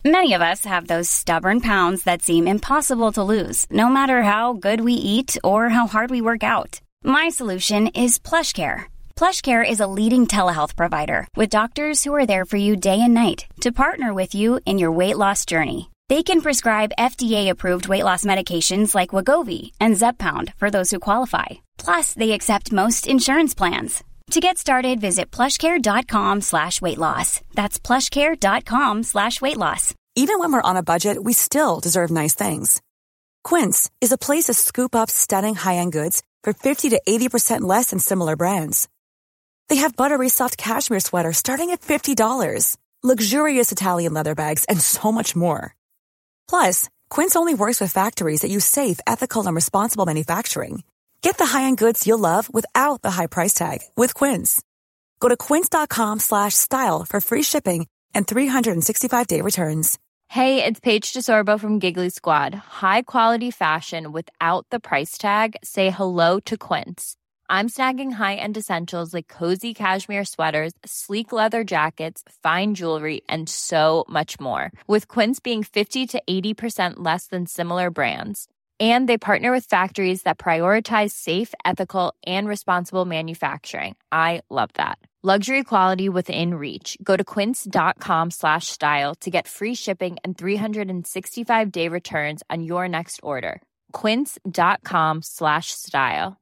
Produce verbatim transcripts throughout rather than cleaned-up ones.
Many of us have those stubborn pounds that seem impossible to lose, no matter how good we eat or how hard we work out. My solution is PlushCare. PlushCare is a leading telehealth provider with doctors who are there for you day and night to partner with you in your weight loss journey. They can prescribe F D A-approved weight loss medications like Wegovy and Zepbound for those who qualify. Plus, they accept most insurance plans. To get started, visit plushcare.com slash weight loss. That's plushcare.com slash weight loss. Even when we're on a budget, we still deserve nice things. Quince is a place to scoop up stunning high-end goods for fifty to eighty percent less than similar brands. They have buttery soft cashmere sweaters starting at fifty dollars, luxurious Italian leather bags, and so much more. Plus, Quince only works with factories that use safe, ethical, and responsible manufacturing. Get the high-end goods you'll love without the high price tag with Quince. Go to quince.com slash style for free shipping and three sixty-five day returns. Hey, it's Paige DeSorbo from Giggly Squad. High quality fashion without the price tag. Say hello to Quince. I'm snagging high-end essentials like cozy cashmere sweaters, sleek leather jackets, fine jewelry, and so much more. With Quince being fifty to eighty percent less than similar brands. And they partner with factories that prioritize safe, ethical, and responsible manufacturing. I love that. Luxury quality within reach. Go to quince.com slash style to get free shipping and three sixty-five day returns on your next order. Quince.com slash style.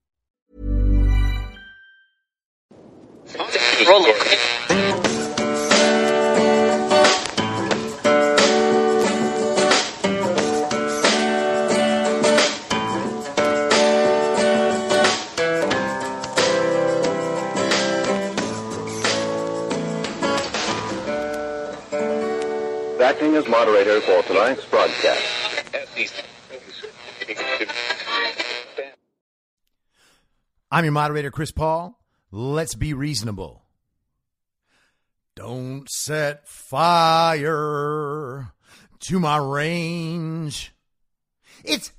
Acting as moderator for tonight's broadcast. I'm your moderator, Chris Paul. Let's be reasonable. Don't set fire to my range. It's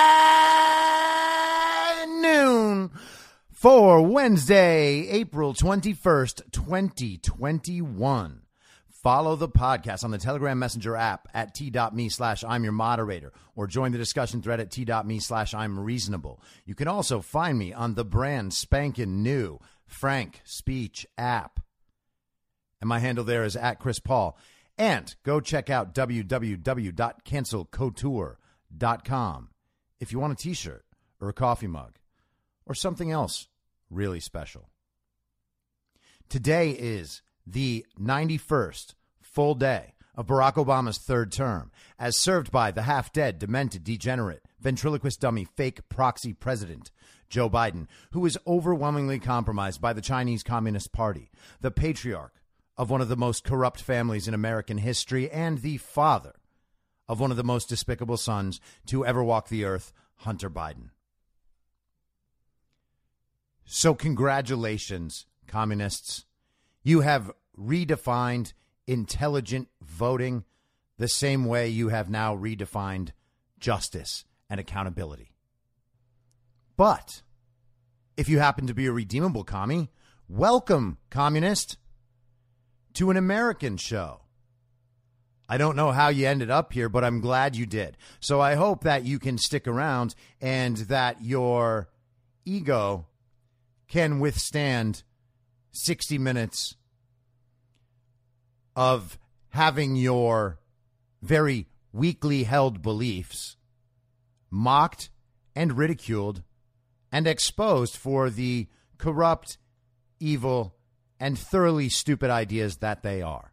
high noon for Wednesday, April twenty-first, twenty twenty-one. Follow the podcast on the Telegram Messenger app at t.me slash I'm your moderator or join the discussion thread at t.me slash I'm reasonable. You can also find me on the brand spanking new Frank Speech app. And my handle there is at Chris Paul. And go check out w w w dot cancel couture dot com if you want a t-shirt or a coffee mug or something else really special. Today is the ninety-first full day of Barack Obama's third term, as served by the half-dead, demented, degenerate, ventriloquist dummy, fake proxy president, Joe Biden, who is overwhelmingly compromised by the Chinese Communist Party, the patriarch of one of the most corrupt families in American history, and the father of one of the most despicable sons to ever walk the earth, Hunter Biden. So congratulations, communists. You have redefined intelligent voting the same way you have now redefined justice and accountability. But if you happen to be a redeemable commie, welcome, communist, to an American show. I don't know how you ended up here, but I'm glad you did. So I hope that you can stick around and that your ego can withstand sixty minutes of having your very weakly held beliefs mocked and ridiculed and exposed for the corrupt, evil, and thoroughly stupid ideas that they are.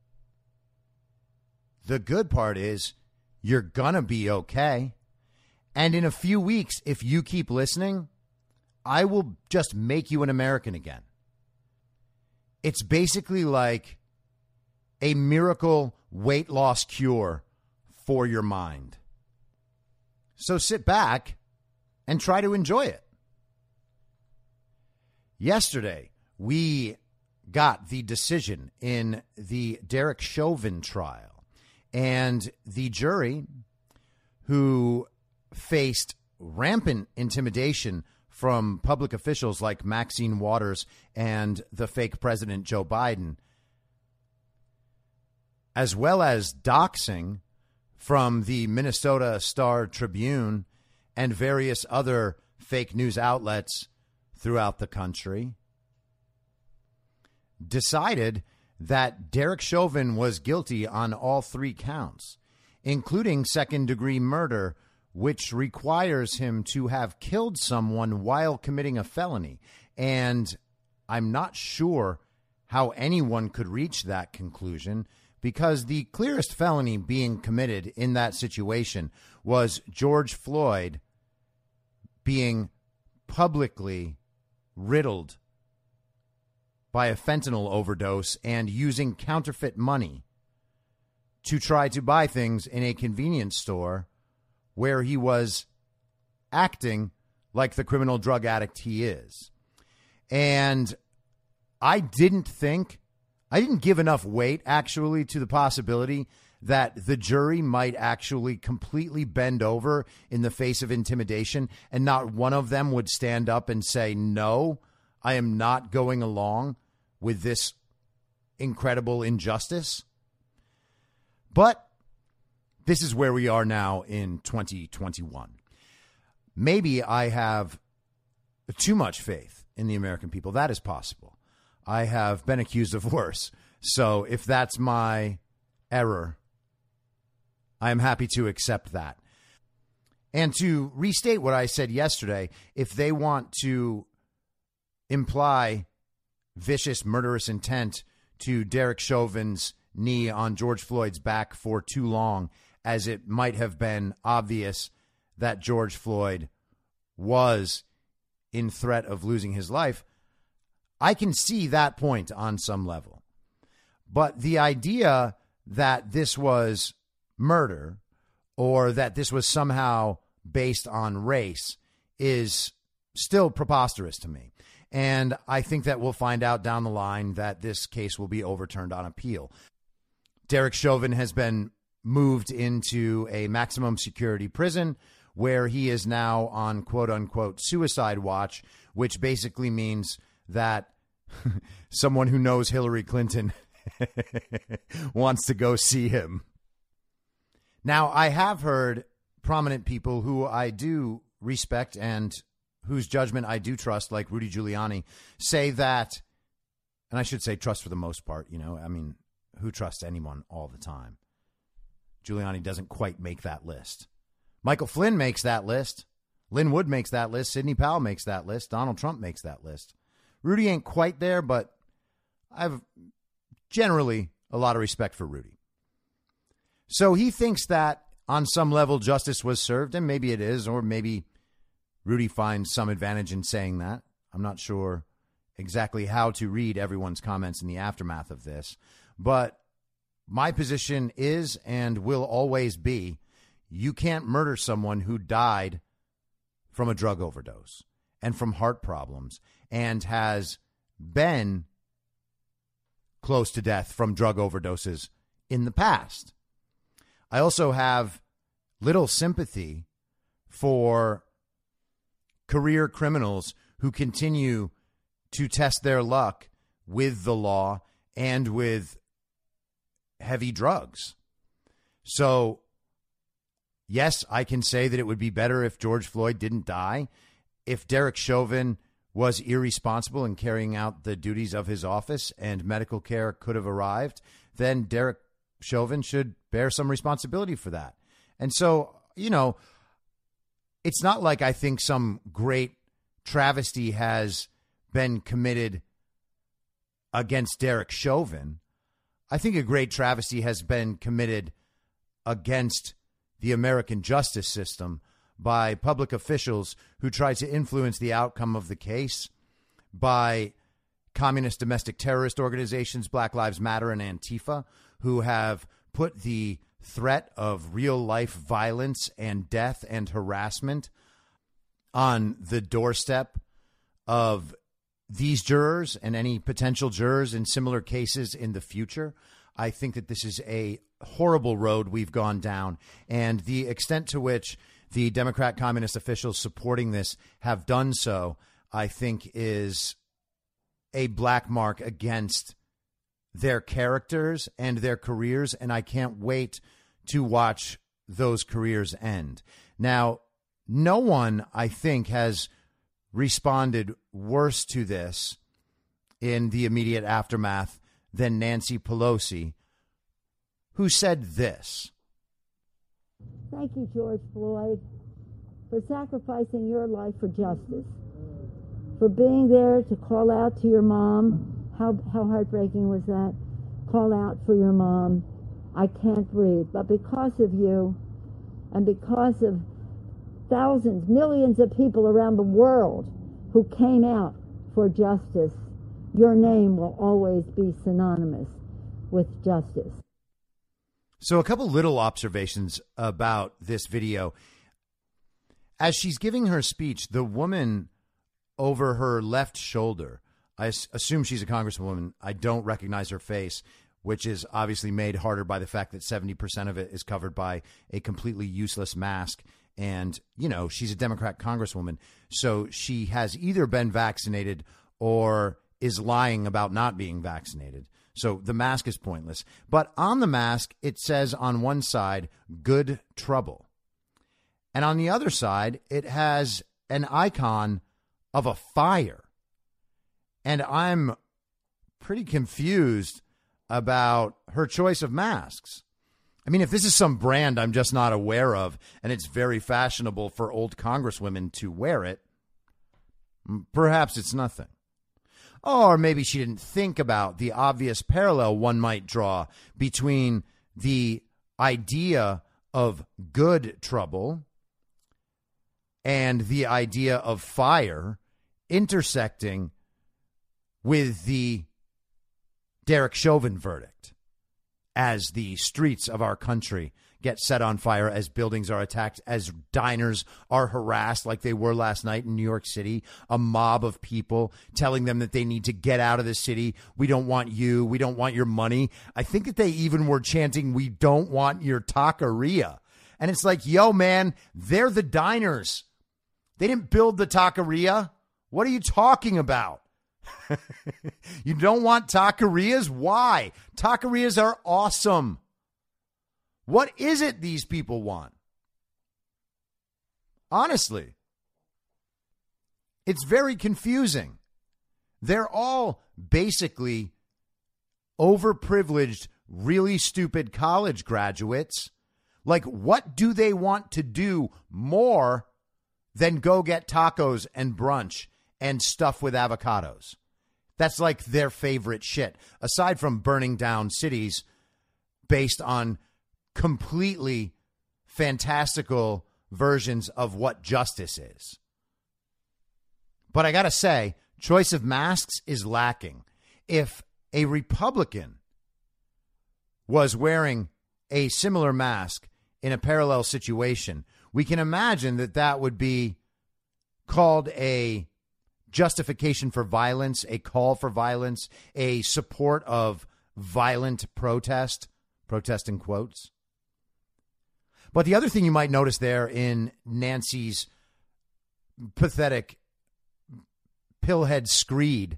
The good part is you're gonna be okay. And in a few weeks, if you keep listening, I will just make you an American again. It's basically like a miracle weight loss cure for your mind. So sit back and try to enjoy it. Yesterday, we got the decision in the Derek Chauvin trial, and the jury, who faced rampant intimidation from public officials like Maxine Waters and the fake president Joe Biden, as well as doxing from the Minnesota Star Tribune and various other fake news outlets throughout the country, decided that Derek Chauvin was guilty on all three counts, including second-degree murder, which requires him to have killed someone while committing a felony. And I'm not sure how anyone could reach that conclusion, because the clearest felony being committed in that situation was George Floyd being publicly riddled by a fentanyl overdose and using counterfeit money to try to buy things in a convenience store where he was acting like the criminal drug addict he is. And I didn't think, I didn't give enough weight, actually, to the possibility that the jury might actually completely bend over in the face of intimidation and not one of them would stand up and say, no, I am not going along with this incredible injustice. But this is where we are now in twenty twenty-one. Maybe I have too much faith in the American people. That is possible. I have been accused of worse. So if that's my error, I am happy to accept that. And to restate what I said yesterday, if they want to imply vicious, murderous intent to Derek Chauvin's knee on George Floyd's back for too long, as it might have been obvious that George Floyd was in threat of losing his life, I can see that point on some level. But the idea that this was murder or that this was somehow based on race is still preposterous to me. And I think that we'll find out down the line that this case will be overturned on appeal. Derek Chauvin has been moved into a maximum security prison where he is now on quote unquote suicide watch, which basically means that someone who knows Hillary Clinton wants to go see him. Now, I have heard prominent people who I do respect and whose judgment I do trust, like Rudy Giuliani, say that, and I should say trust for the most part, you know, I mean, who trusts anyone all the time? Giuliani doesn't quite make that list. Michael Flynn makes that list. Lynn Wood makes that list. Sidney Powell makes that list. Donald Trump makes that list. Rudy ain't quite there, but I have generally a lot of respect for Rudy. So he thinks that on some level justice was served, and maybe it is, or maybe Rudy finds some advantage in saying that. I'm not sure exactly how to read everyone's comments in the aftermath of this, but my position is and will always be, you can't murder someone who died from a drug overdose and from heart problems and has been close to death from drug overdoses in the past. I also have little sympathy for career criminals who continue to test their luck with the law and with heavy drugs. So, yes, I can say that it would be better if George Floyd didn't die. If Derek Chauvin was irresponsible in carrying out the duties of his office and medical care could have arrived, then Derek Chauvin should bear some responsibility for that. And so, you know, it's not like I think some great travesty has been committed against Derek Chauvin. I think a great travesty has been committed against the American justice system by public officials who tried to influence the outcome of the case, by communist domestic terrorist organizations, Black Lives Matter and Antifa, who have put the threat of real-life violence and death and harassment on the doorstep of these jurors and any potential jurors in similar cases in the future. I think that this is a horrible road we've gone down, and the extent to which the Democrat communist officials supporting this have done so, I think, is a black mark against their characters and their careers, and I can't wait to watch those careers end. Now, no one, I think, has responded worse to this in the immediate aftermath than Nancy Pelosi, who said this. Thank you, George Floyd, for sacrificing your life for justice, for being there to call out to your mom. How, how heartbreaking was that? Call out for your mom. I can't breathe. But because of you and because of thousands, millions of people around the world who came out for justice, your name will always be synonymous with justice. So a couple little observations about this video. As she's giving her speech, the woman over her left shoulder, I assume she's a congresswoman. I don't recognize her face, which is obviously made harder by the fact that seventy percent of it is covered by a completely useless mask. And, you know, she's a Democrat congresswoman. So she has either been vaccinated or is lying about not being vaccinated. So the mask is pointless. But on the mask, it says on one side, good trouble. And on the other side, it has an icon of a fire. And I'm pretty confused about her choice of masks. I mean, if this is some brand I'm just not aware of, and it's very fashionable for old congresswomen to wear it, perhaps it's nothing. Or maybe she didn't think about the obvious parallel one might draw between the idea of good trouble and the idea of fire intersecting with the Derek Chauvin verdict, as the streets of our country get set on fire, as buildings are attacked, as diners are harassed like they were last night in New York City, a mob of people telling them that they need to get out of the city. We don't want you. We don't want your money. I think that they even were chanting, we don't want your taqueria. And it's like, yo, man, they're the diners. They didn't build the taqueria. What are you talking about? You don't want taquerias? Why? Taquerias are awesome. What is it these people want? Honestly, it's very confusing. They're all basically overprivileged, really stupid college graduates. Like, what do they want to do more than go get tacos and brunch and stuff with avocados? That's like their favorite shit, aside from burning down cities based on completely fantastical versions of what justice is. But I got to say, choice of masks is lacking. If a Republican was wearing a similar mask in a parallel situation, we can imagine that that would be called a justification for violence, a call for violence, a support of violent protest, protest in quotes. But the other thing you might notice there in Nancy's pathetic pillhead screed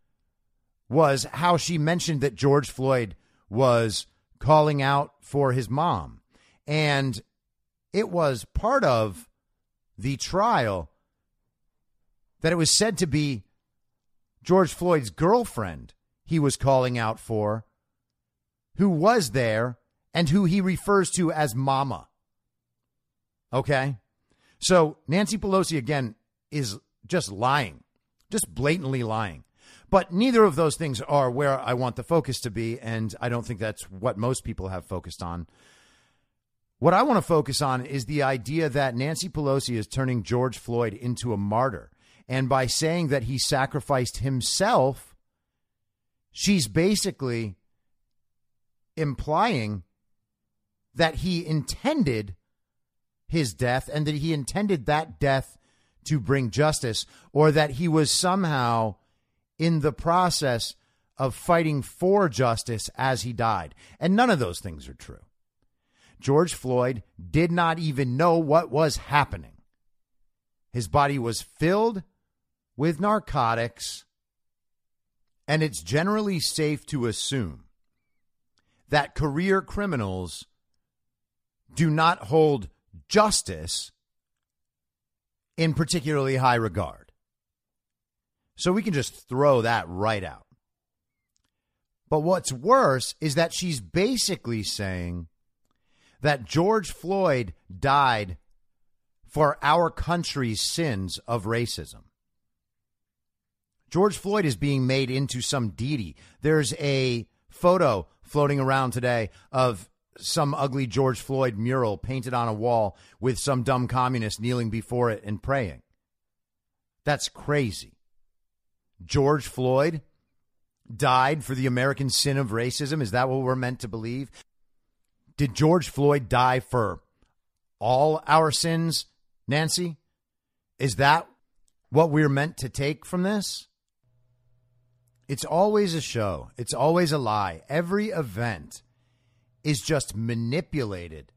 was how she mentioned that George Floyd was calling out for his mom. And it was part of the trial that it was said to be George Floyd's girlfriend he was calling out for, who was there and who he refers to as Mama. Okay? So Nancy Pelosi, again, is just lying, just blatantly lying. But neither of those things are where I want the focus to be, and I don't think that's what most people have focused on. What I want to focus on is the idea that Nancy Pelosi is turning George Floyd into a martyr. And by saying that he sacrificed himself, she's basically implying that he intended his death and that he intended that death to bring justice, or that he was somehow in the process of fighting for justice as he died. And none of those things are true. George Floyd did not even know what was happening. His body was filled with narcotics, And it's generally safe to assume that career criminals do not hold justice in particularly high regard. So we can just throw that right out. But what's worse is that she's basically saying that George Floyd died for our country's sins of racism. George Floyd is being made into some deity. There's a photo floating around today of some ugly George Floyd mural painted on a wall with some dumb communist kneeling before it and praying. That's crazy. George Floyd died for the American sin of racism? Is that what we're meant to believe? Did George Floyd die for all our sins, Nancy? Is that what we're meant to take from this? It's always a show. It's always a lie. Every event is just manipulated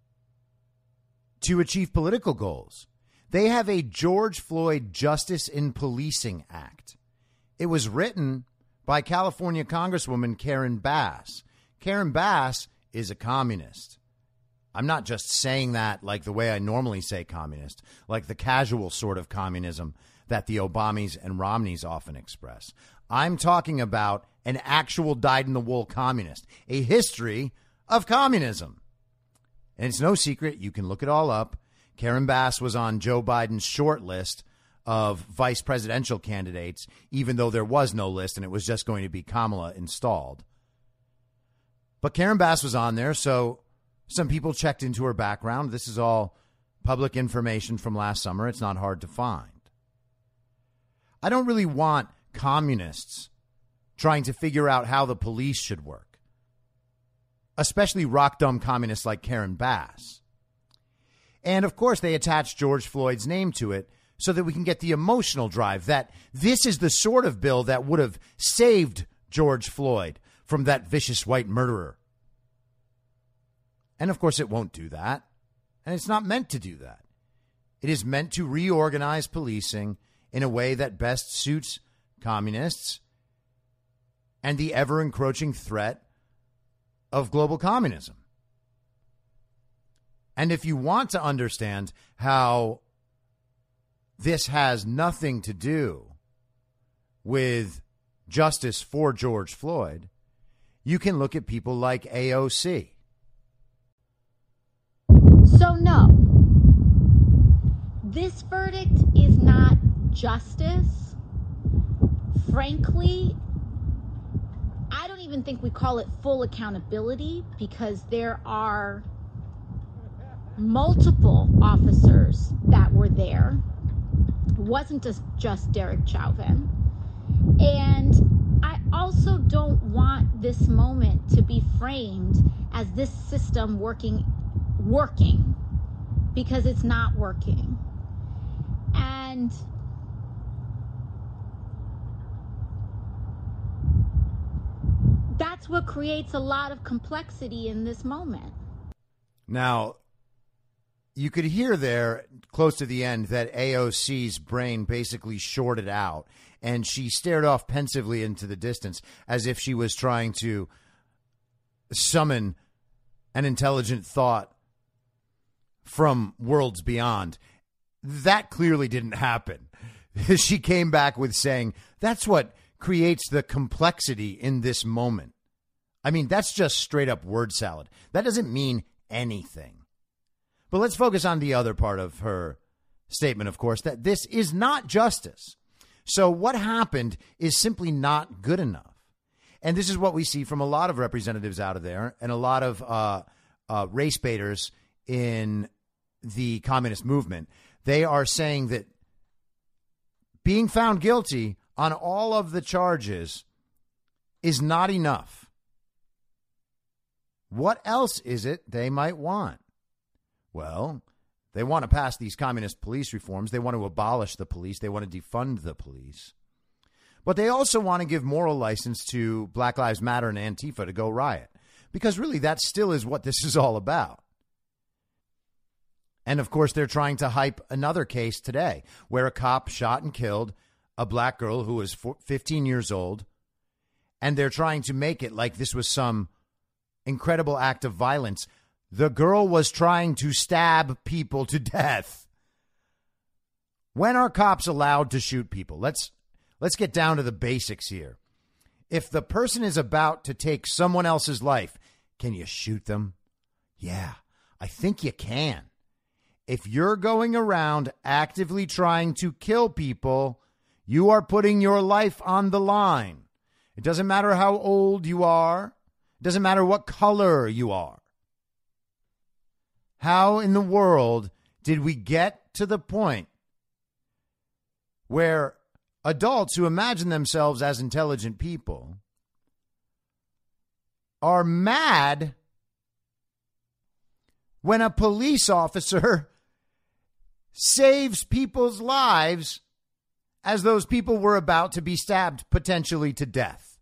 to achieve political goals. They have a George Floyd Justice in Policing Act. It was written by California Congresswoman Karen Bass. Karen Bass is a communist. I'm not just saying that like the way I normally say communist, like the casual sort of communism that the Obamas and Romneys often express. I'm talking about an actual dyed-in-the-wool communist, a history of communism. And it's no secret. You can look it all up. Karen Bass was on Joe Biden's short list of vice presidential candidates, even though there was no list and it was just going to be Kamala installed. But Karen Bass was on there, so some people checked into her background. This is all public information from last summer. It's not hard to find. I don't really want communists trying to figure out how the police should work, especially rock-dumb communists like Karen Bass. And, of course, they attach George Floyd's name to it so that we can get the emotional drive that this is the sort of bill that would have saved George Floyd from that vicious white murderer. And, of course, it won't do that. And it's not meant to do that. It is meant to reorganize policing in a way that best suits communists and the ever-encroaching threat of global communism. And if you want to understand how this has nothing to do with justice for George Floyd, you can look at people like A O C. So no, this verdict is not justice. Frankly, I don't even think we call it full accountability because there are multiple officers that were there. It wasn't just, just Derek Chauvin. And I also don't want this moment to be framed as this system working, working, because it's not working. And that's what creates a lot of complexity in this moment. Now, you could hear there close to the end that A O C's brain basically shorted out and she stared off pensively into the distance as if she was trying to summon an intelligent thought from worlds beyond. That clearly didn't happen. She came back with saying, that's what creates the complexity in this moment. I mean, that's just straight up word salad. That doesn't mean anything. But let's focus on the other part of her statement, of course, that this is not justice. So what happened is simply not good enough. And this is what we see from a lot of representatives out of there and a lot of uh, uh, race baiters in the communist movement. They are saying that being found guilty on all of the charges is not enough. What else is it they might want? Well, they want to pass these communist police reforms. They want to abolish the police. They want to defund the police. But they also want to give moral license to Black Lives Matter and Antifa to go riot. Because really, that still is what this is all about. And, of course, they're trying to hype another case today where a cop shot and killed a black girl who was fifteen years old and they're trying to make it like this was some incredible act of violence. The girl was trying to stab people to death. When are cops allowed to shoot people? Let's let's get down to the basics here. If the person is about to take someone else's life, can you shoot them? Yeah, I think you can. If you're going around actively trying to kill people, you are putting your life on the line. It doesn't matter how old you are. It doesn't matter what color you are. How in the world did we get to the point where adults who imagine themselves as intelligent people are mad when a police officer saves people's lives as those people were about to be stabbed potentially to death?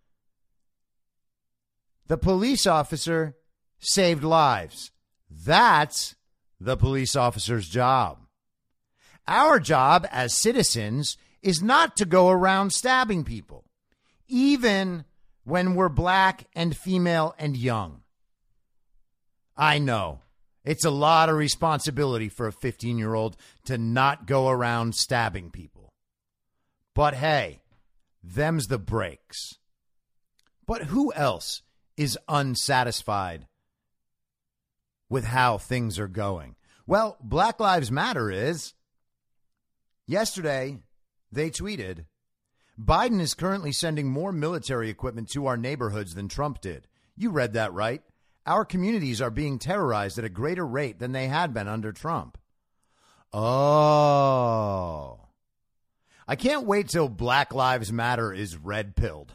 The police officer saved lives. That's the police officer's job. Our job as citizens is not to go around stabbing people, even when we're black and female and young. I know it's a lot of responsibility for a fifteen-year-old to not go around stabbing people. But hey, them's the breaks. But who else is unsatisfied with how things are going? Well, Black Lives Matter is. Yesterday, they tweeted, Biden is currently sending more military equipment to our neighborhoods than Trump did. You read that right. Our communities are being terrorized at a greater rate than they had been under Trump. Oh. I can't wait till Black Lives Matter is red-pilled.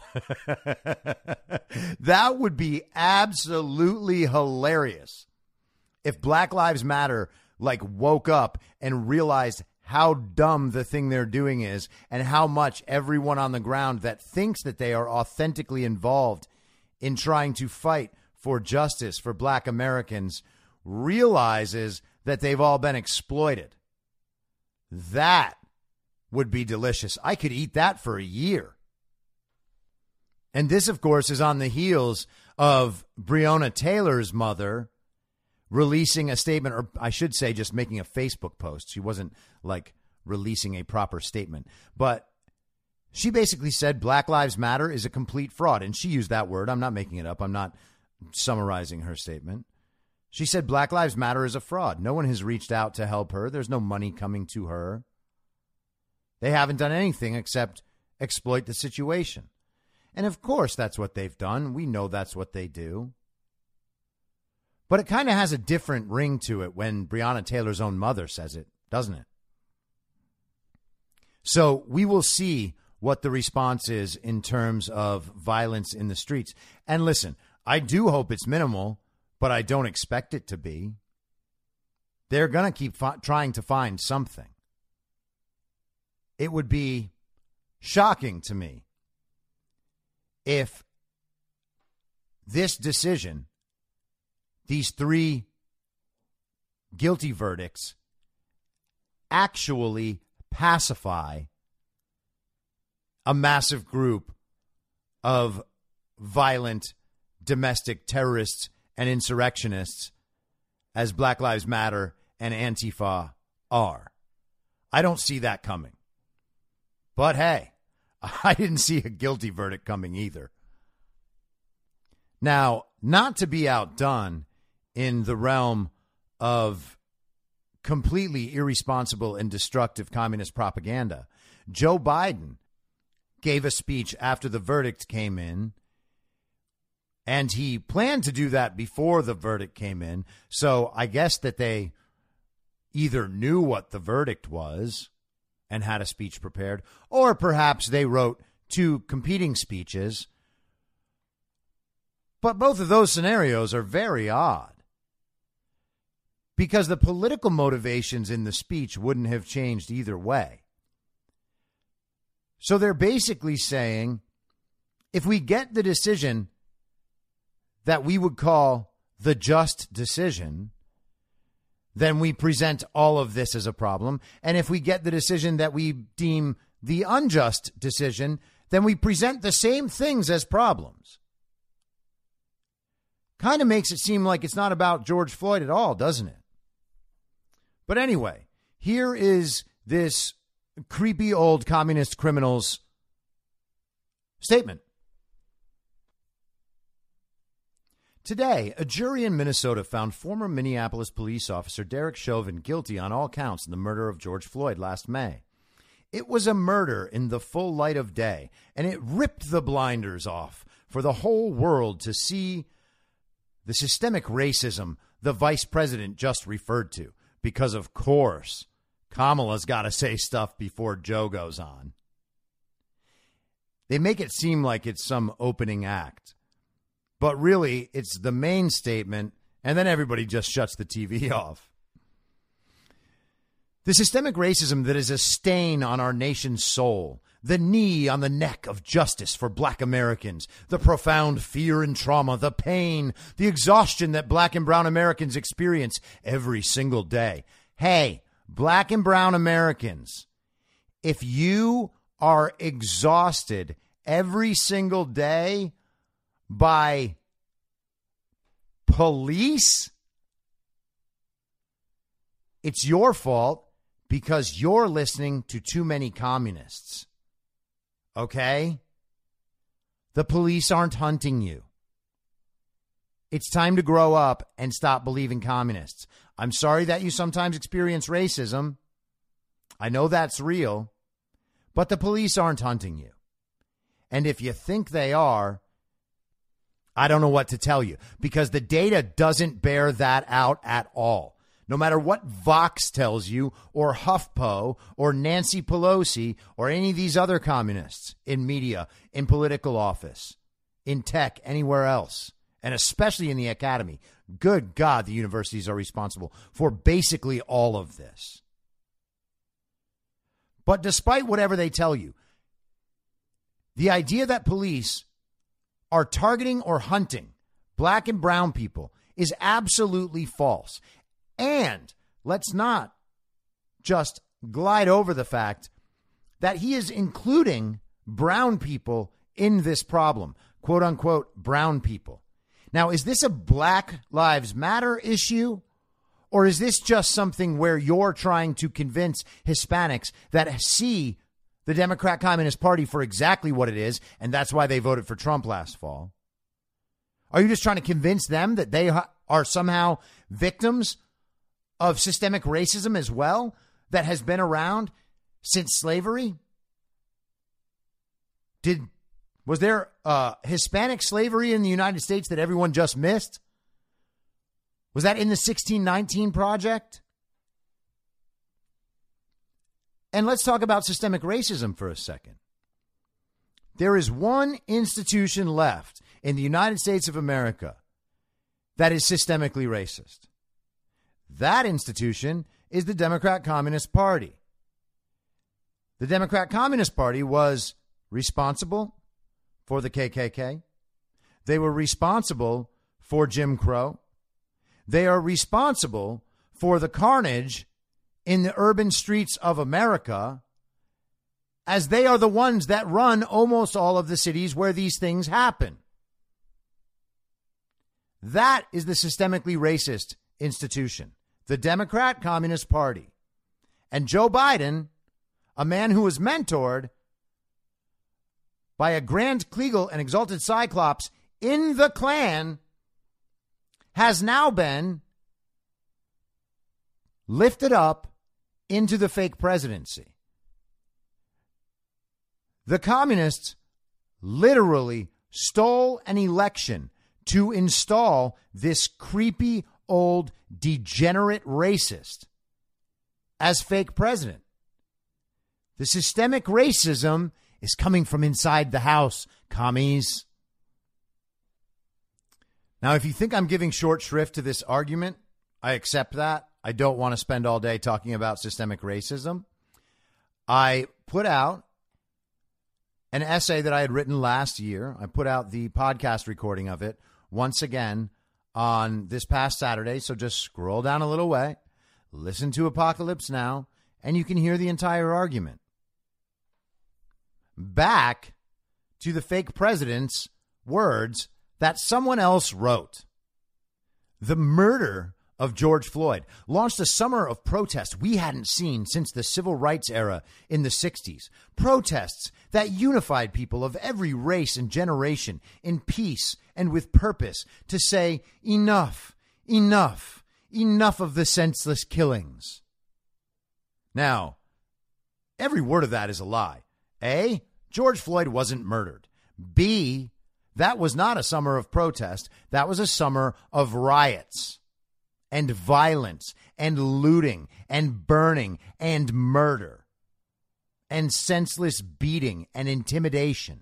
That would be absolutely hilarious. If Black Lives Matter, like, woke up and realized how dumb the thing they're doing is and how much everyone on the ground that thinks that they are authentically involved in trying to fight for justice for black Americans realizes that they've all been exploited. That would be delicious. I could eat that for a year. And this, of course, is on the heels of Breonna Taylor's mother releasing a statement, or I should say just making a Facebook post. She wasn't like releasing a proper statement, but she basically said Black Lives Matter is a complete fraud. And she used that word. I'm not making it up. I'm not summarizing her statement. She said Black Lives Matter is a fraud. No one has reached out to help her. There's no money coming to her. They haven't done anything except exploit the situation. And of course, that's what they've done. We know that's what they do. But it kind of has a different ring to it when Breonna Taylor's own mother says it, doesn't it? So we will see what the response is in terms of violence in the streets. And listen, I do hope it's minimal, but I don't expect it to be. They're going to keep fi- trying to find something. It would be shocking to me if this decision, these three guilty verdicts, actually pacify a massive group of violent domestic terrorists and insurrectionists as Black Lives Matter and Antifa are. I don't see that coming. But hey, I didn't see a guilty verdict coming either. Now, not to be outdone in the realm of completely irresponsible and destructive communist propaganda, Joe Biden gave a speech after the verdict came in, and he planned to do that before the verdict came in. So I guess that they either knew what the verdict was and had a speech prepared, or perhaps they wrote two competing speeches. But both of those scenarios are very odd, because the political motivations in the speech wouldn't have changed either way. So they're basically saying, if we get the decision that we would call the just decision, then we present all of this as a problem. And if we get the decision that we deem the unjust decision, then we present the same things as problems. Kind of makes it seem like it's not about George Floyd at all, doesn't it? But anyway, here is this creepy old communist criminal's statement. Today, a jury in Minnesota found former Minneapolis police officer Derek Chauvin guilty on all counts in the murder of George Floyd last May. It was a murder in the full light of day, and it ripped the blinders off for the whole world to see the systemic racism the vice president just referred to. Because, of course, Kamala's got to say stuff before Joe goes on. They make it seem like it's some opening act. But really, it's the main statement, and then everybody just shuts the T V off. The systemic racism that is a stain on our nation's soul, the knee on the neck of justice for black Americans, the profound fear and trauma, the pain, the exhaustion that black and brown Americans experience every single day. Hey, black and brown Americans, if you are exhausted every single day by police, it's your fault because you're listening to too many communists. Okay? The police aren't hunting you. It's time to grow up and stop believing communists. I'm sorry that you sometimes experience racism. I know that's real, but the police aren't hunting you. And if you think they are, I don't know what to tell you, because the data doesn't bear that out at all. No matter what Vox tells you, or HuffPo, or Nancy Pelosi, or any of these other communists in media, in political office, in tech, anywhere else, and especially in the academy. Good God, the universities are responsible for basically all of this. But despite whatever they tell you, the idea that police are targeting or hunting black and brown people is absolutely false. And let's not just glide over the fact that he is including brown people in this problem, quote unquote, brown people. Now, is this a Black Lives Matter issue, or is this just something where you're trying to convince Hispanics that see the Democrat Communist Party for exactly what it is, and that's why they voted for Trump last fall? Are you just trying to convince them that they are somehow victims of systemic racism as well, that has been around since slavery? Did was there uh, Hispanic slavery in the United States that everyone just missed? Was that in the sixteen nineteen Project? And let's talk about systemic racism for a second. There is one institution left in the United States of America that is systemically racist. That institution is the Democrat Communist Party. The Democrat Communist Party was responsible for the K K K. They were responsible for Jim Crow. They are responsible for the carnage in the urban streets of America, as they are the ones that run almost all of the cities where these things happen. That is the systemically racist institution, the Democrat Communist Party. And Joe Biden, a man who was mentored by a Grand Kleagle and exalted Cyclops in the Klan, has now been lifted up into the fake presidency. The communists literally stole an election to install this creepy old degenerate racist as fake president. The systemic racism is coming from inside the house, commies. Now, if you think I'm giving short shrift to this argument, I accept that. I don't want to spend all day talking about systemic racism. I put out an essay that I had written last year. I put out the podcast recording of it once again on this past Saturday. So just scroll down a little way, listen to Apocalypse Now, and you can hear the entire argument. Back to the fake president's words that someone else wrote. The murder of George Floyd launched a summer of protest we hadn't seen since the civil rights era in the sixties. Protests that unified people of every race and generation in peace and with purpose to say, enough, enough, enough of the senseless killings. Now, every word of that is a lie. A, George Floyd wasn't murdered. B, that was not a summer of protest. That was a summer of riots and violence and looting and burning and murder and senseless beating and intimidation.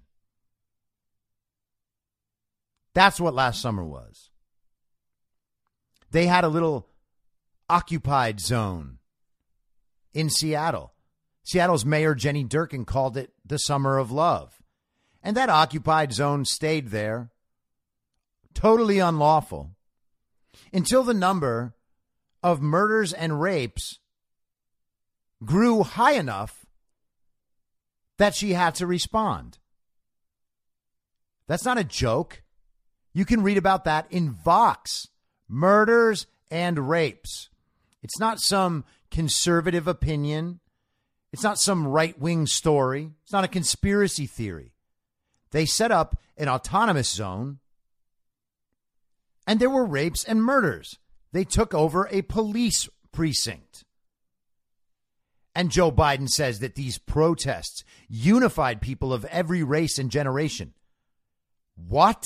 That's what last summer was. They had a little occupied zone in Seattle. Seattle's Mayor Jenny Durkan called it the Summer of Love. And that occupied zone stayed there, totally unlawful, until the number of murders and rapes grew high enough that she had to respond. That's not a joke. You can read about that in Vox. Murders and rapes. It's not some conservative opinion. It's not some right-wing story. It's not a conspiracy theory. They set up an autonomous zone, and there were rapes and murders. They took over a police precinct. And Joe Biden says that these protests unified people of every race and generation. What?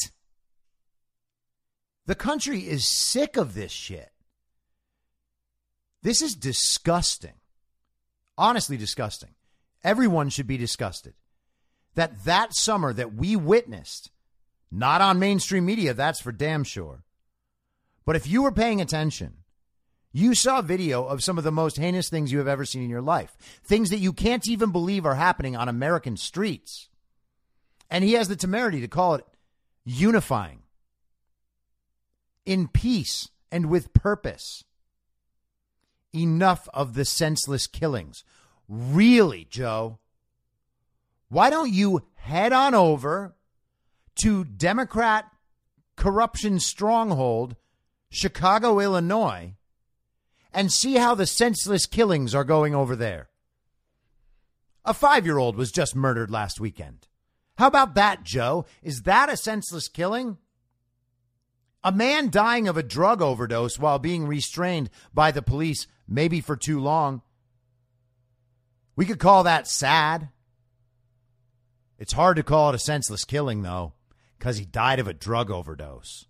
The country is sick of this shit. This is disgusting. Honestly disgusting. Everyone should be disgusted. That that summer that we witnessed, not on mainstream media, that's for damn sure. But if you were paying attention, you saw video of some of the most heinous things you have ever seen in your life. Things that you can't even believe are happening on American streets. And he has the temerity to call it unifying. In peace and with purpose. Enough of the senseless killings. Really, Joe? Why don't you head on over to Democrat corruption stronghold, Chicago, Illinois, and see how the senseless killings are going over there? A five-year-old was just murdered last weekend. How about that, Joe? Is that a senseless killing? A man dying of a drug overdose while being restrained by the police, maybe for too long. We could call that sad. It's hard to call it a senseless killing, though, because he died of a drug overdose.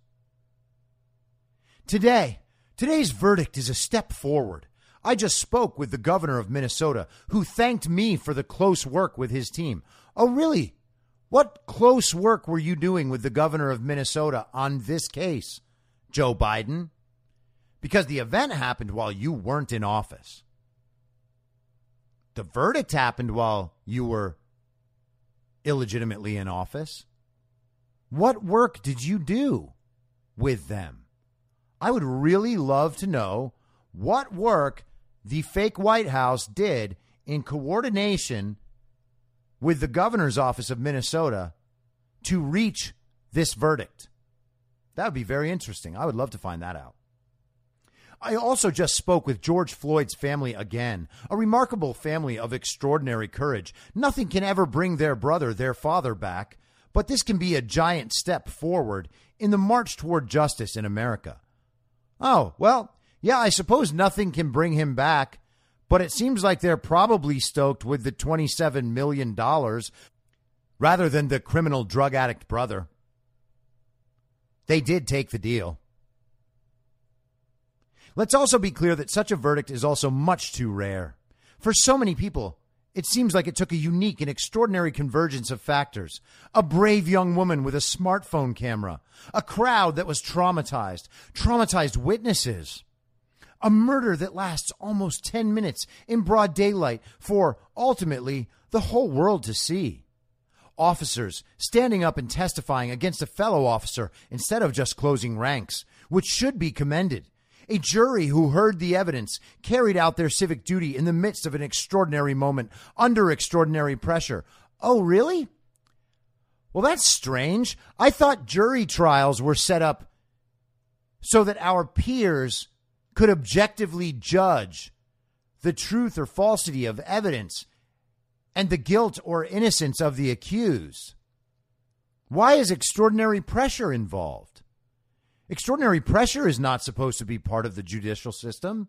Today, today's verdict is a step forward. I just spoke with the governor of Minnesota, who thanked me for the close work with his team. Oh, really? What close work were you doing with the governor of Minnesota on this case, Joe Biden? Because the event happened while you weren't in office. The verdict happened while you were illegitimately in office. What work did you do with them? I would really love to know what work the fake White House did in coordination with the governor's office of Minnesota to reach this verdict. That would be very interesting. I would love to find that out. I also just spoke with George Floyd's family again, a remarkable family of extraordinary courage. Nothing can ever bring their brother, their father, back, but this can be a giant step forward in the march toward justice in America. Oh, well, yeah, I suppose nothing can bring him back, but it seems like they're probably stoked with the twenty-seven million dollars rather than the criminal drug addict brother. They did take the deal. Let's also be clear that such a verdict is also much too rare. For so many people, it seems like it took a unique and extraordinary convergence of factors. A brave young woman with a smartphone camera, a crowd that was traumatized, traumatized witnesses, a murder that lasts almost ten minutes in broad daylight for, ultimately, the whole world to see. Officers standing up and testifying against a fellow officer instead of just closing ranks, which should be commended. A jury who heard the evidence, carried out their civic duty in the midst of an extraordinary moment, under extraordinary pressure. Oh, really? Well, that's strange. I thought jury trials were set up so that our peers could objectively judge the truth or falsity of evidence and the guilt or innocence of the accused. Why is extraordinary pressure involved? Extraordinary pressure is not supposed to be part of the judicial system.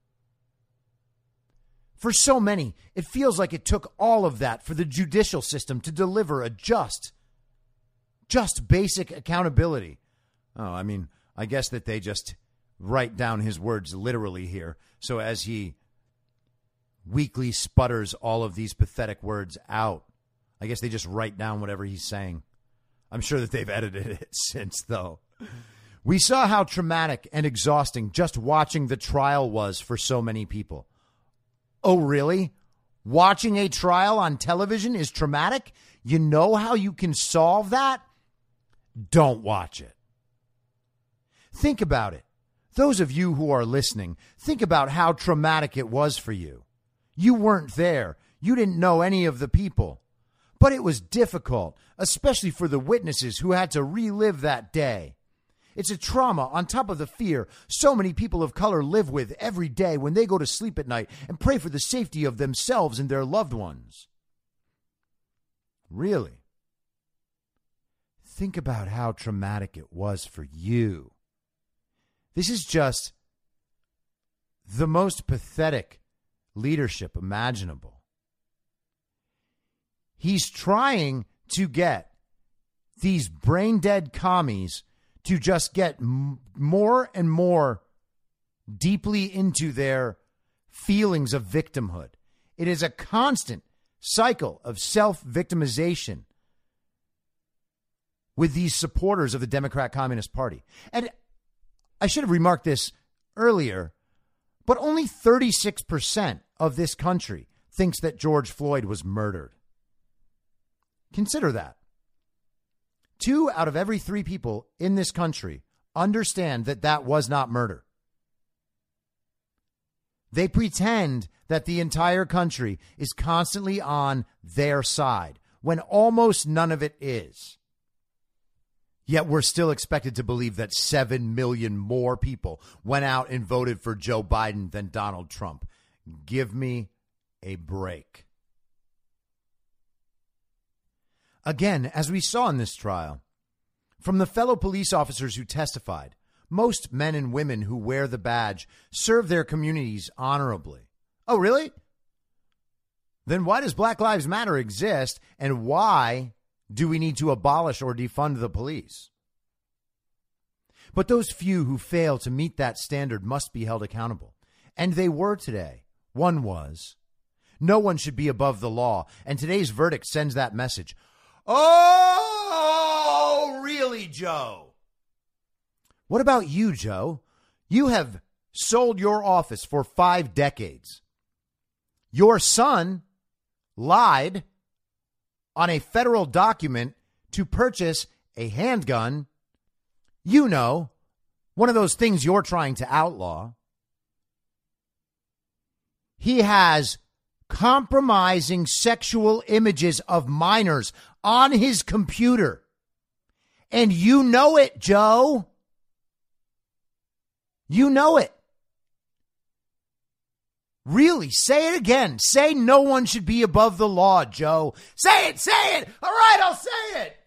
For so many, it feels like it took all of that for the judicial system to deliver a just, just basic accountability. Oh, I mean, I guess that they just write down his words literally here. So as he weakly sputters all of these pathetic words out, I guess they just write down whatever he's saying. I'm sure that they've edited it since, though. We saw how traumatic and exhausting just watching the trial was for so many people. Oh, really? Watching a trial on television is traumatic? You know how you can solve that? Don't watch it. Think about it. Those of you who are listening, think about how traumatic it was for you. You weren't there. You didn't know any of the people. But it was difficult, especially for the witnesses who had to relive that day. It's a trauma on top of the fear so many people of color live with every day when they go to sleep at night and pray for the safety of themselves and their loved ones. Really? Think about how traumatic it was for you. This is just the most pathetic leadership imaginable. He's trying to get these brain-dead commies to just get m- more and more deeply into their feelings of victimhood. It is a constant cycle of self-victimization with these supporters of the Democrat Communist Party. And I should have remarked this earlier, but only thirty-six percent of this country thinks that George Floyd was murdered. Consider that. Two out of every three people in this country understand that that was not murder. They pretend that the entire country is constantly on their side when almost none of it is. Yet we're still expected to believe that seven million more people went out and voted for Joe Biden than Donald Trump. Give me a break. Again, as we saw in this trial, from the fellow police officers who testified, most men and women who wear the badge serve their communities honorably. Oh, really? Then why does Black Lives Matter exist, and why do we need to abolish or defund the police? But those few who fail to meet that standard must be held accountable. And they were today. One was. No one should be above the law. And today's verdict sends that message. Oh, really, Joe? What about you, Joe? You have sold your office for five decades. Your son lied on a federal document to purchase a handgun. You know, one of those things you're trying to outlaw. He has compromising sexual images of minors on his computer. And you know it, Joe. You know it. Really, say it again. Say no one should be above the law, Joe. Say it, say it. All right, I'll say it.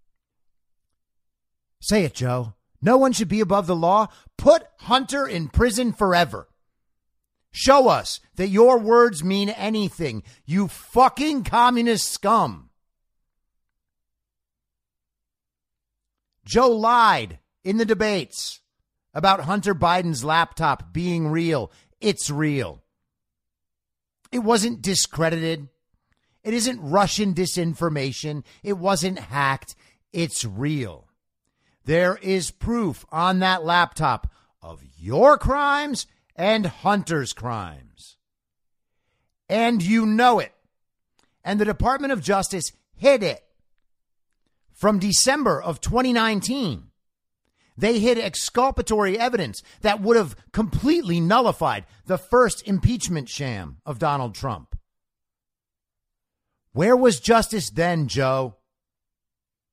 Say it, Joe. No one should be above the law. Put Hunter in prison forever. Show us that your words mean anything, you fucking communist scum. Joe lied in the debates about Hunter Biden's laptop being real. It's real. It wasn't discredited. It isn't Russian disinformation. It wasn't hacked. It's real. There is proof on that laptop of your crimes and Hunter's crimes. And you know it. And the Department of Justice hid it. From December of twenty nineteen, they hid exculpatory evidence that would have completely nullified the first impeachment sham of Donald Trump. Where was justice then, Joe?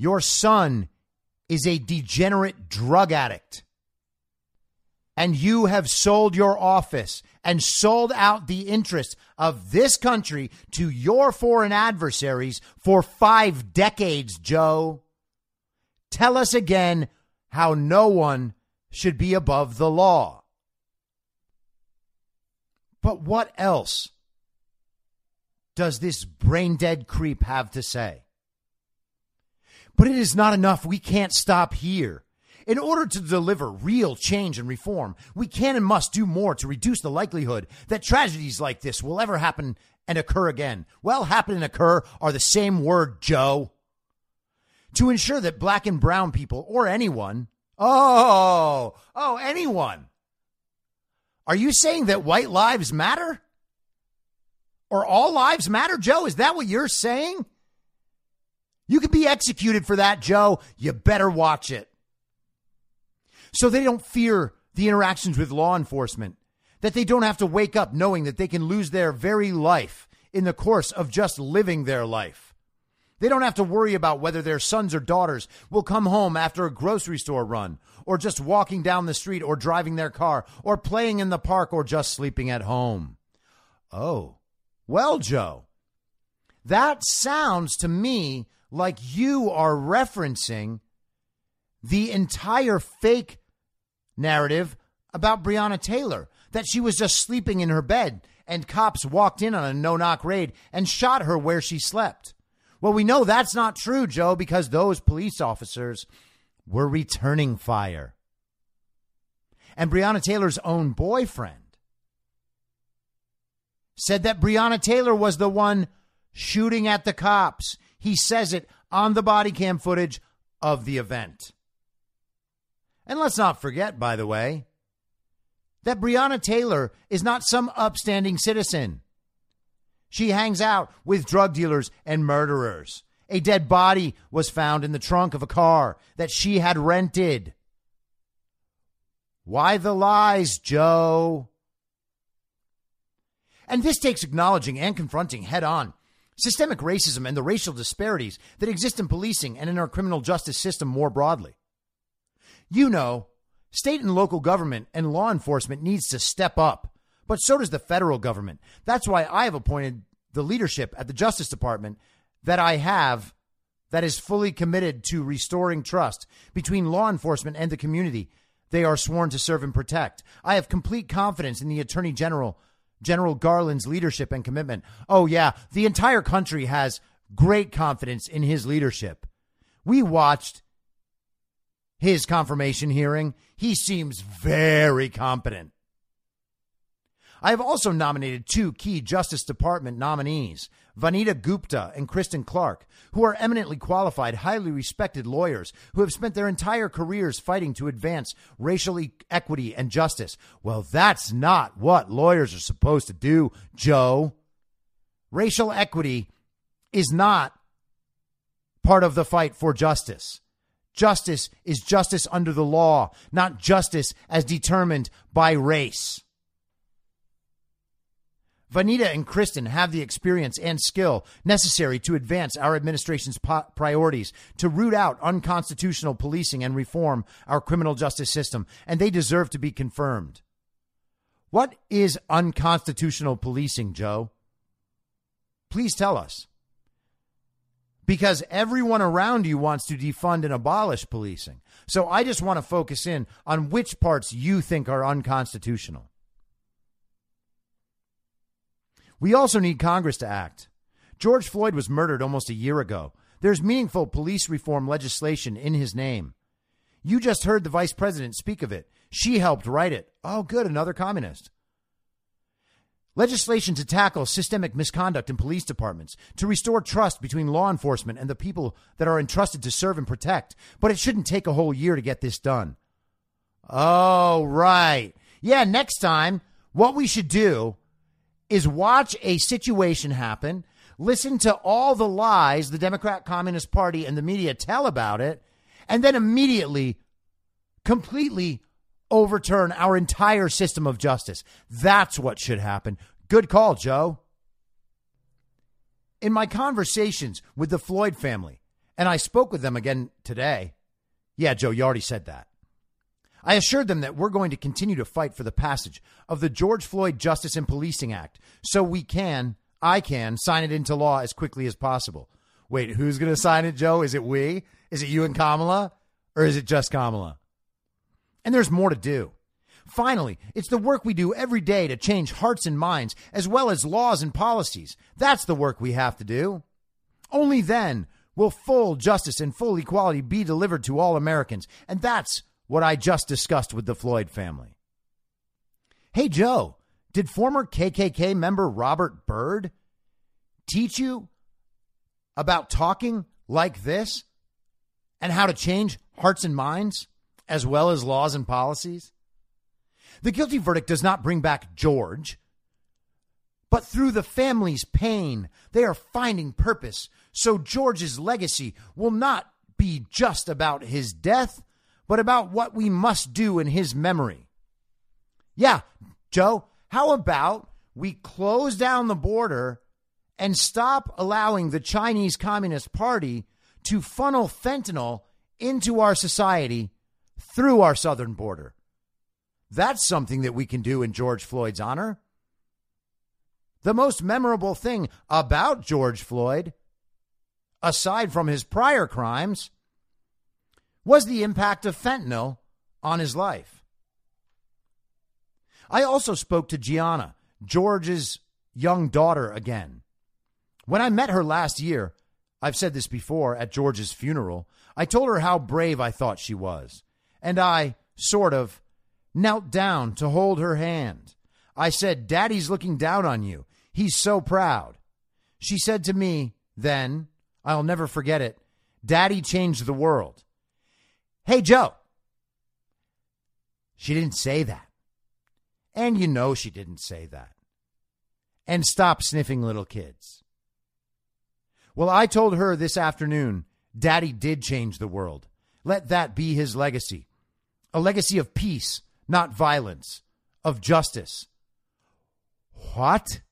Your son is a degenerate drug addict. And you have sold your office and sold out the interests of this country to your foreign adversaries for five decades, Joe. Tell us again how no one should be above the law. But what else does this brain-dead creep have to say? But it is not enough. We can't stop here. In order to deliver real change and reform, we can and must do more to reduce the likelihood that tragedies like this will ever happen and occur again. Well, happen and occur are the same word, Joe. To ensure that black and brown people, or anyone, oh, oh, anyone. Are you saying that white lives matter? Or all lives matter, Joe? Is that what you're saying? You could be executed for that, Joe. You better watch it. So they don't fear the interactions with law enforcement, that they don't have to wake up knowing that they can lose their very life in the course of just living their life. They don't have to worry about whether their sons or daughters will come home after a grocery store run, or just walking down the street, or driving their car, or playing in the park, or just sleeping at home. Oh, well, Joe, that sounds to me like you are referencing the entire fake narrative about Breonna Taylor, that she was just sleeping in her bed and cops walked in on a no-knock raid and shot her where she slept. Well, we know that's not true, Joe, because those police officers were returning fire. And Breonna Taylor's own boyfriend said that Breonna Taylor was the one shooting at the cops. He says it on the body cam footage of the event. And let's not forget, by the way, that Breonna Taylor is not some upstanding citizen. She hangs out with drug dealers and murderers. A dead body was found in the trunk of a car that she had rented. Why the lies, Joe? And this takes acknowledging and confronting head on systemic racism and the racial disparities that exist in policing and in our criminal justice system more broadly. You know, state and local government and law enforcement needs to step up, but so does the federal government. That's why I have appointed the leadership at the Justice Department that I have that is fully committed to restoring trust between law enforcement and the community they are sworn to serve and protect. I have complete confidence in the Attorney General, General Garland's leadership and commitment. Oh, yeah, the entire country has great confidence in his leadership. We watched his confirmation hearing. He seems very competent. I have also nominated two key Justice Department nominees, Vanita Gupta and Kristen Clark, who are eminently qualified, highly respected lawyers who have spent their entire careers fighting to advance racial e- equity and justice. Well, that's not what lawyers are supposed to do, Joe. Racial equity is not part of the fight for justice. Justice is justice under the law, not justice as determined by race. Vanita and Kristen have the experience and skill necessary to advance our administration's po- priorities to root out unconstitutional policing and reform our criminal justice system, and they deserve to be confirmed. What is unconstitutional policing, Joe? Please tell us. Because everyone around you wants to defund and abolish policing. So I just want to focus in on which parts you think are unconstitutional. We also need Congress to act. George Floyd was murdered almost a year ago. There's meaningful police reform legislation in his name. You just heard the vice president speak of it. She helped write it. Oh, good, another communist. Legislation to tackle systemic misconduct in police departments, to restore trust between law enforcement and the people that are entrusted to serve and protect. But it shouldn't take a whole year to get this done. Oh, right. Yeah, next time, what we should do is watch a situation happen, listen to all the lies the Democrat Communist Party and the media tell about it, and then immediately, completely overturn our entire system of justice. That's what should happen. Good call, Joe. In my conversations with the Floyd family And I spoke with them again today. Yeah, Joe, you already said that. I assured them that we're going to continue to fight for the passage of the George Floyd Justice and Policing Act so we can, I can, sign it into law as quickly as possible. Wait, who's going to sign it, Joe? Is it we? Is it you and Kamala? Or is it just Kamala? And there's more to do. Finally, it's the work we do every day to change hearts and minds, as well as laws and policies. That's the work we have to do. Only then will full justice and full equality be delivered to all Americans. And that's what I just discussed with the Floyd family. Hey, Joe, did former K K K member Robert Byrd teach you about talking like this and how to change hearts and minds, as well as laws and policies? The guilty verdict does not bring back George, but through the family's pain, they are finding purpose. So George's legacy will not be just about his death, but about what we must do in his memory. Yeah, Joe, how about we close down the border and stop allowing the Chinese Communist Party to funnel fentanyl into our society through our southern border? That's something that we can do in George Floyd's honor. The most memorable thing about George Floyd, aside from his prior crimes, was the impact of fentanyl on his life. I also spoke to Gianna, George's young daughter, again. When I met her last year, I've said this before, at George's funeral, I told her how brave I thought she was. And I, sort of, knelt down to hold her hand. I said, "Daddy's looking down on you. He's so proud." She said to me then, I'll never forget it, "Daddy changed the world." Hey, Joe. She didn't say that. And you know she didn't say that. And stop sniffing little kids. Well, I told her this afternoon, Daddy did change the world. Let that be his legacy. A legacy of peace, not violence, of justice. What?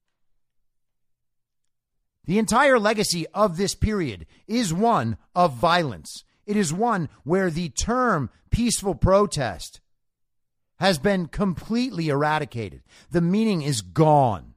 The entire legacy of this period is one of violence. It is one where the term peaceful protest has been completely eradicated. The meaning is gone.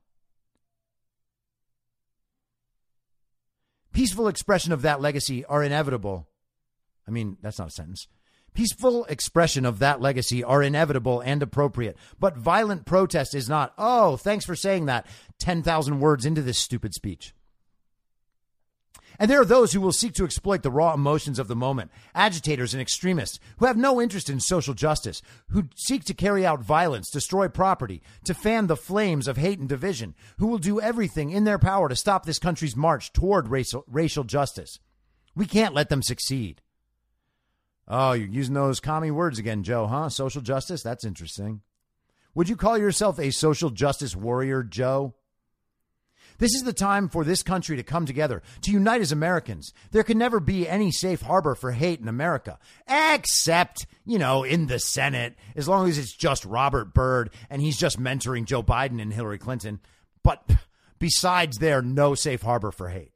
Peaceful expression of that legacy are inevitable. I mean, that's not a sentence. Peaceful expression of that legacy are inevitable and appropriate, but violent protest is not. Oh, thanks for saying that ten thousand words into this stupid speech. And there are those who will seek to exploit the raw emotions of the moment, agitators and extremists who have no interest in social justice, who seek to carry out violence, destroy property, to fan the flames of hate and division, who will do everything in their power to stop this country's march toward racial, racial justice. We can't let them succeed. Oh, you're using those commie words again, Joe, huh? Social justice? That's interesting. Would you call yourself a social justice warrior, Joe? This is the time for this country to come together, to unite as Americans. There can never be any safe harbor for hate in America, except, you know, in the Senate, as long as it's just Robert Byrd and he's just mentoring Joe Biden and Hillary Clinton. But besides there, no safe harbor for hate.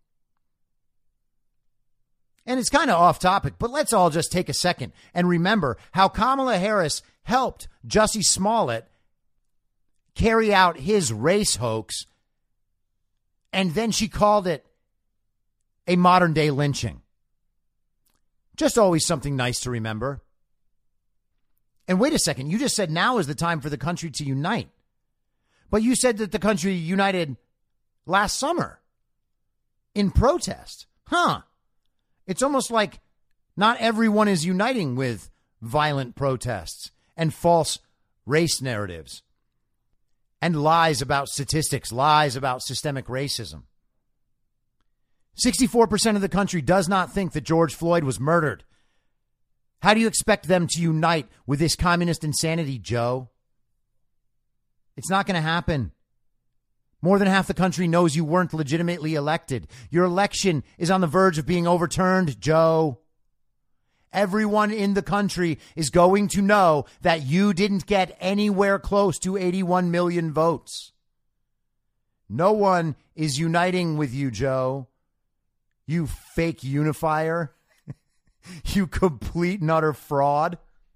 And it's kind of off topic, but let's all just take a second and remember how Kamala Harris helped Jussie Smollett carry out his race hoax. And then she called it a modern day lynching. Just always something nice to remember. And wait a second, you just said now is the time for the country to unite. But you said that the country united last summer in protest. Huh. It's almost like not everyone is uniting with violent protests and false race narratives. And lies about statistics, lies about systemic racism. sixty-four percent of the country does not think that George Floyd was murdered. How do you expect them to unite with this communist insanity, Joe? It's not going to happen. More than half the country knows you weren't legitimately elected. Your election is on the verge of being overturned, Joe. Everyone in the country is going to know that you didn't get anywhere close to eighty-one million votes. No one is uniting with you, Joe. You fake unifier. You complete and utter fraud.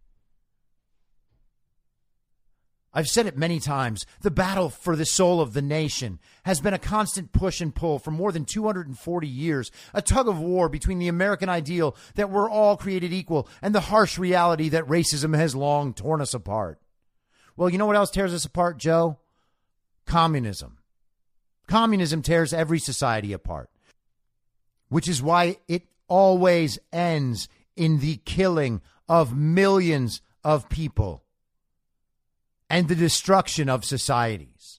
I've said it many times. The battle for the soul of the nation has been a constant push and pull for more than two hundred forty years, a tug of war between the American ideal that we're all created equal and the harsh reality that racism has long torn us apart. Well, you know what else tears us apart, Joe? Communism. Communism tears every society apart, which is why it always ends in the killing of millions of people and the destruction of societies.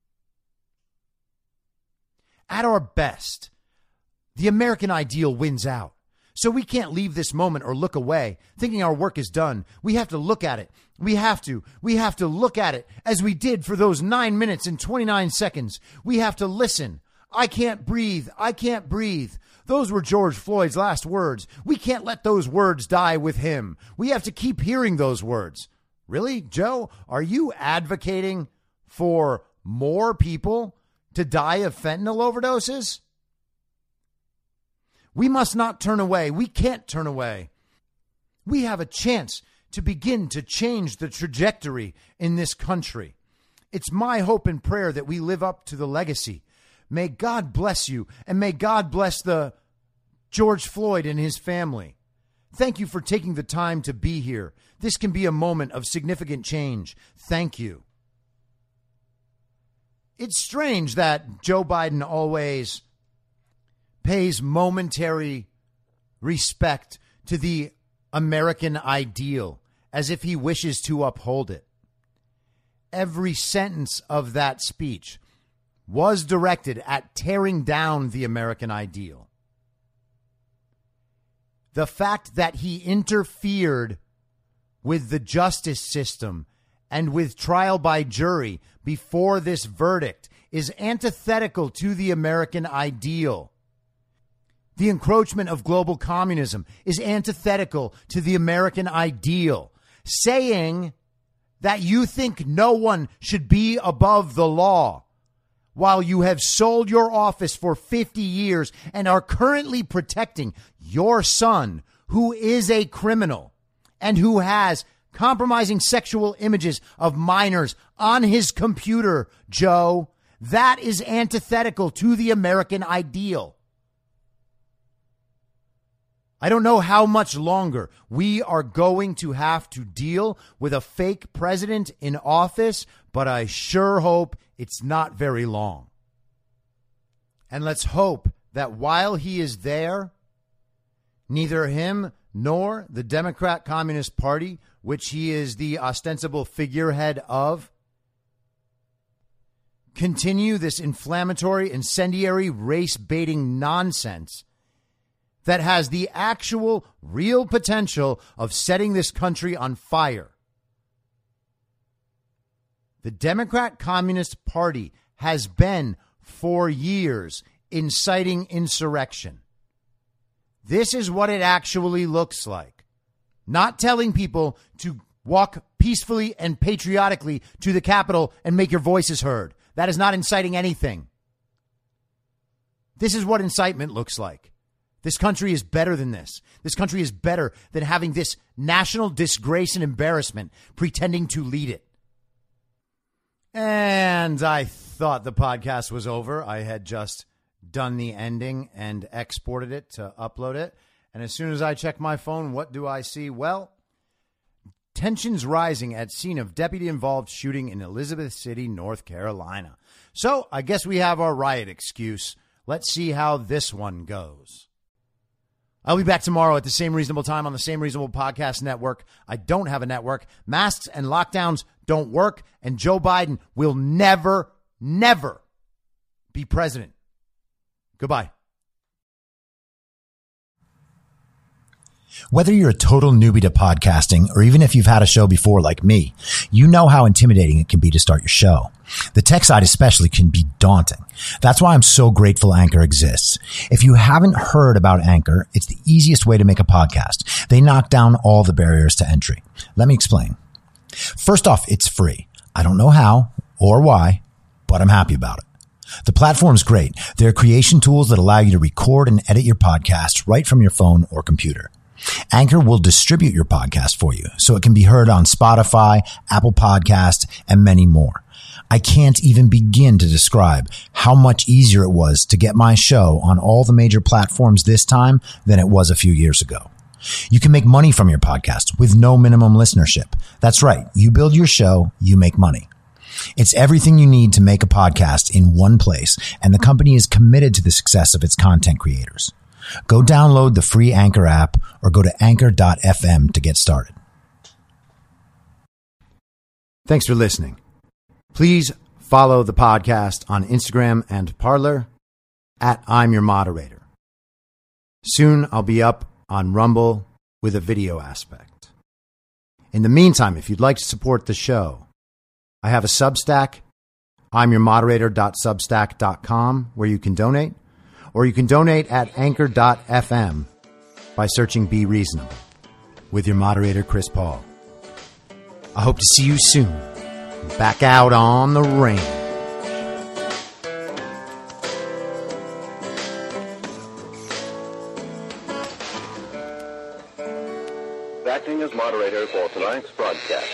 At our best, the American ideal wins out. So we can't leave this moment or look away thinking our work is done. We have to look at it. We have to. We have to look at it as we did for those nine minutes and twenty-nine seconds. We have to listen. I can't breathe. I can't breathe. Those were George Floyd's last words. We can't let those words die with him. We have to keep hearing those words. Really, Joe? Are you advocating for more people to die of fentanyl overdoses? We must not turn away. We can't turn away. We have a chance to begin to change the trajectory in this country. It's my hope and prayer that we live up to the legacy. May God bless you, and may God bless the George Floyd and his family. Thank you for taking the time to be here. This can be a moment of significant change. Thank you. It's strange that Joe Biden always pays momentary respect to the American ideal as if he wishes to uphold it. Every sentence of that speech was directed at tearing down the American ideal. The fact that he interfered with the justice system and with trial by jury before this verdict is antithetical to the American ideal. The encroachment of global communism is antithetical to the American ideal. Saying that you think no one should be above the law while you have sold your office for fifty years and are currently protecting your son, who is a criminal and who has compromising sexual images of minors on his computer, Joe, that is antithetical to the American ideal. I don't know how much longer we are going to have to deal with a fake president in office, but I sure hope it's not very long. And let's hope that while he is there, neither him nor the Democrat Communist Party, which he is the ostensible figurehead of, continue this inflammatory, incendiary, race-baiting nonsense that has the actual, real potential of setting this country on fire. The Democrat Communist Party has been, for years, inciting insurrection. This is what it actually looks like. Not telling people to walk peacefully and patriotically to the Capitol and make your voices heard. That is not inciting anything. This is what incitement looks like. This country is better than this. This country is better than having this national disgrace and embarrassment pretending to lead it. And I thought the podcast was over. I had just done the ending and exported it to upload it. And as soon as I check my phone, what do I see? Well, tensions rising at scene of deputy-involved shooting in Elizabeth City, North Carolina. So I guess we have our riot excuse. Let's see how this one goes. I'll be back tomorrow at the same reasonable time on the same reasonable podcast network. I don't have a network. Masks and lockdowns don't work. And Joe Biden will never, never be president. Goodbye. Whether you're a total newbie to podcasting or even if you've had a show before like me, you know how intimidating it can be to start your show. The tech side especially can be daunting. That's why I'm so grateful Anchor exists. If you haven't heard about Anchor, it's the easiest way to make a podcast. They knock down all the barriers to entry. Let me explain. First off, it's free. I don't know how or why, but I'm happy about it. The platform's great. There are creation tools that allow you to record and edit your podcast right from your phone or computer. Anchor will distribute your podcast for you so it can be heard on Spotify, Apple Podcasts, and many more. I can't even begin to describe how much easier it was to get my show on all the major platforms this time than it was a few years ago. You can make money from your podcast with no minimum listenership. That's right. You build your show, you make money. It's everything you need to make a podcast in one place, and the company is committed to the success of its content creators. Go download the free Anchor app or go to anchor dot f m to get started. Thanks for listening. Please follow the podcast on Instagram and Parler at I'm Your Moderator. Soon I'll be up on Rumble with a video aspect. In the meantime, if you'd like to support the show, I have a Substack, I'm your moderator dot substack dot com, where you can donate. Or you can donate at anchor dot f m by searching Be Reasonable with your moderator, Chris Paul. I hope to see you soon. Back out on the range. Acting as moderator for tonight's broadcast.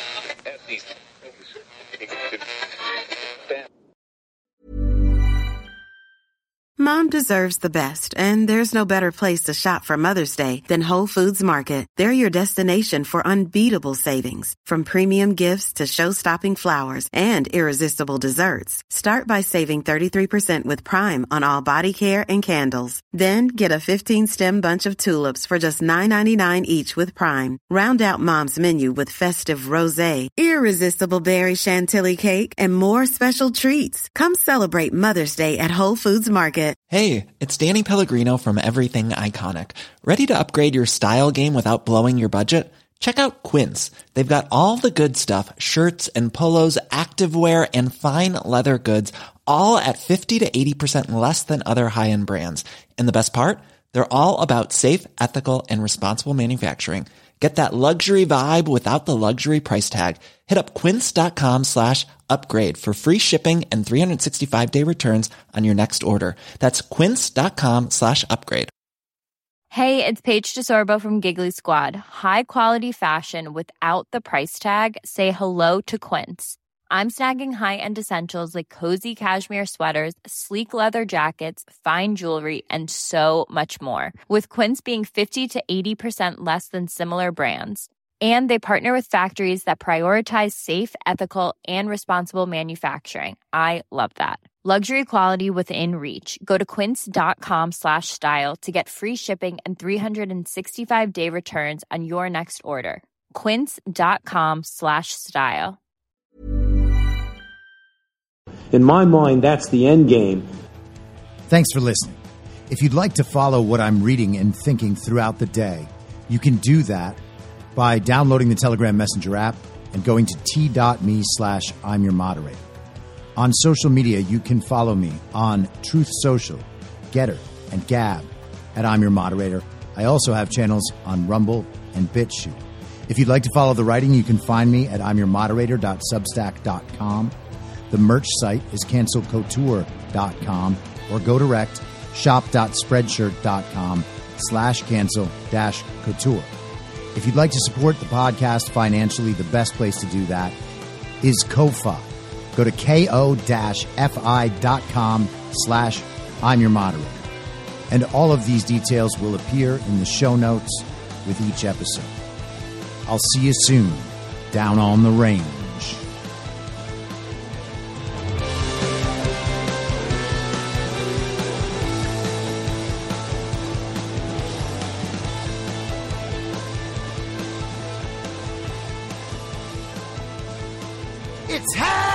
Mom deserves the best, and there's no better place to shop for Mother's Day than Whole Foods Market. They're your destination for unbeatable savings, from premium gifts to show-stopping flowers and irresistible desserts. Start by saving thirty-three percent with Prime on all body care and candles. Then get a fifteen-stem bunch of tulips for just nine ninety-nine each with Prime. Round out Mom's menu with festive rosé, irresistible berry chantilly cake, and more special treats. Come celebrate Mother's Day at Whole Foods Market. Hey, it's Danny Pellegrino from Everything Iconic. Ready to upgrade your style game without blowing your budget? Check out Quince. They've got all the good stuff, shirts and polos, activewear, and fine leather goods, all at fifty to eighty percent less than other high-end brands. And the best part? They're all about safe, ethical, and responsible manufacturing. Get that luxury vibe without the luxury price tag. Hit up quince.com slash upgrade for free shipping and three sixty-five day returns on your next order. That's quince.com slash upgrade. Hey, it's Paige DeSorbo from Giggly Squad. High quality fashion without the price tag. Say hello to Quince. I'm snagging high-end essentials like cozy cashmere sweaters, sleek leather jackets, fine jewelry, and so much more. With Quince being fifty to eighty percent less than similar brands. And they partner with factories that prioritize safe, ethical, and responsible manufacturing. I love that. Luxury quality within reach. Go to quince.com slash style to get free shipping and three sixty-five day returns on your next order. Quince.com slash style. In my mind, that's the end game. Thanks for listening. If you'd like to follow what I'm reading and thinking throughout the day, you can do that by downloading the Telegram Messenger app and going to t.me slash I'm your moderator. On social media, you can follow me on Truth Social, Getter, and Gab at I'm your moderator. I also have channels on Rumble and BitChute. If you'd like to follow the writing, you can find me at I'm your moderator dot substack dot com. The merch site is cancel couture dot com or go direct shop.spreadshirt.com slash cancel dash couture. If you'd like to support the podcast financially, the best place to do that is Ko-Fi. Go to ko-fi.com slash I'm your moderator. And all of these details will appear in the show notes with each episode. I'll see you soon down on the range. It's happening!